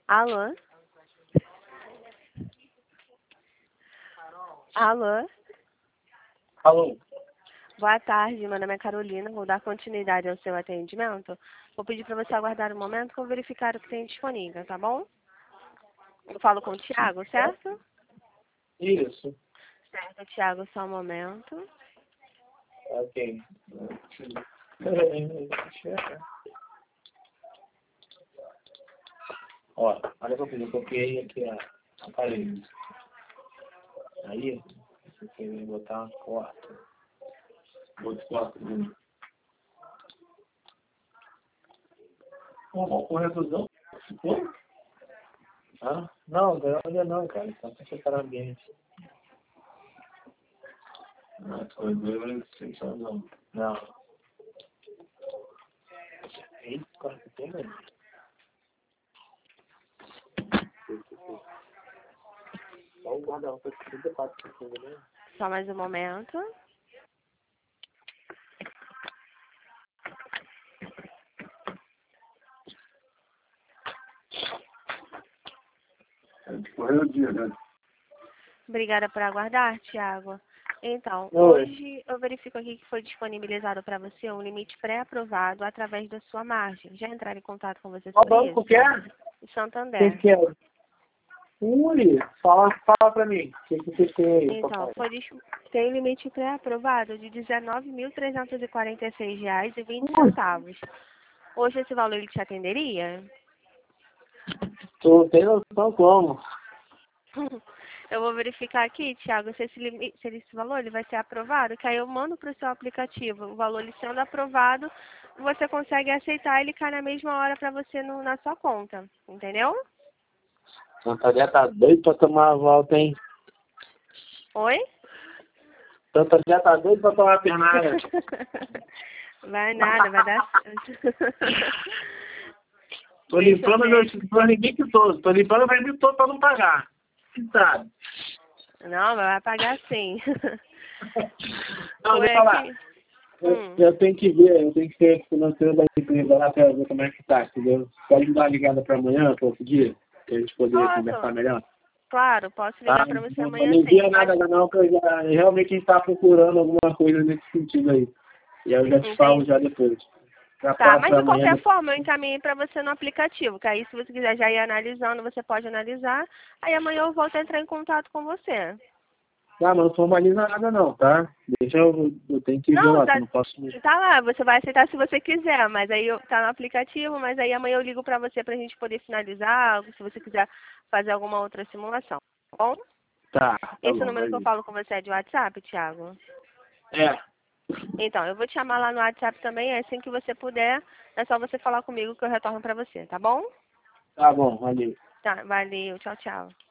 Alô? Alô? Alô? Boa tarde, meu nome é Carolina, vou dar continuidade ao seu atendimento. Vou pedir para você aguardar um momento que eu vou verificar o que tem disponível, tá bom? Eu falo com o Thiago, certo? Isso. Certo, Thiago, só um momento. Ok. Ó, olha que eu fiz, eu copiei aqui a aparelho. Aí, você tem que botar uma quarta. Outro quarto. Uma correção. Ficou? Ah, não, ainda não, cara. Só pra separar o ambiente. Não, não. Não. Eita, cara, que tem, velho? Só o guarda-roupa que 34 segundos, né? Só mais um momento. Correu o dia, né? Obrigada por aguardar, Thiago. Então, Oi. hoje eu verifico aqui que foi disponibilizado para você um limite pré-aprovado através da sua margem. Já entraram em contato com você Qual sobre banco isso? que é? O Santander. Quem que é? Ui, fala pra mim. O que você tem aí, Então, papai? tem um limite pré-aprovado de R$ 19.346,20. Hoje esse valor ele te atenderia? Tu tem noção como? Eu vou verificar aqui, Thiago, se esse valor ele vai ser aprovado, que aí eu mando para o seu aplicativo. O valor ele sendo aprovado, você consegue aceitar, ele cai na mesma hora para você na sua conta, entendeu? Santander tá doido pra tomar a volta, hein? Oi? Santander tá doido pra tomar a pernada. Vai nada, vai dar certo. Tô limpando meu escritório todo. Tô limpando o vermelho todo pra não pagar. Sabe? Não, vai pagar sim. Não, Foi deixa eu falar. aqui. Eu tenho que ver, eu tenho que ser financeiro da empresa lá pra ver como é que tá, entendeu? Pode me dar uma ligada pra amanhã, pra outro dia? Pra gente poder conversar Posso? melhor? Claro, posso Ah, ligar para você não amanhã me sim. envia nada não, que eu já, realmente a gente tá procurando alguma coisa nesse sentido aí. E aí eu já te falo Entendi. já depois. Já Tá, passo mas de amanhã. qualquer forma eu encaminhei para você no aplicativo, que aí se você quiser já ir analisando, você pode analisar. Aí amanhã eu volto a entrar em contato com você. Ah, mas não formaliza nada não, tá? Deixa eu tenho que ver Não, lá, que tá, eu não posso... tá lá, você vai aceitar se você quiser, mas aí tá no aplicativo, mas aí amanhã eu ligo para você pra gente poder finalizar, se você quiser fazer alguma outra simulação, tá bom? Tá Esse bom, número vai que eu vir. falo com você é de WhatsApp, Thiago? É, Então, eu vou te chamar lá no WhatsApp também, assim que você puder, é só você falar comigo que eu retorno pra você, tá bom? tá bom, valeu. Tá, valeu, tchau, tchau.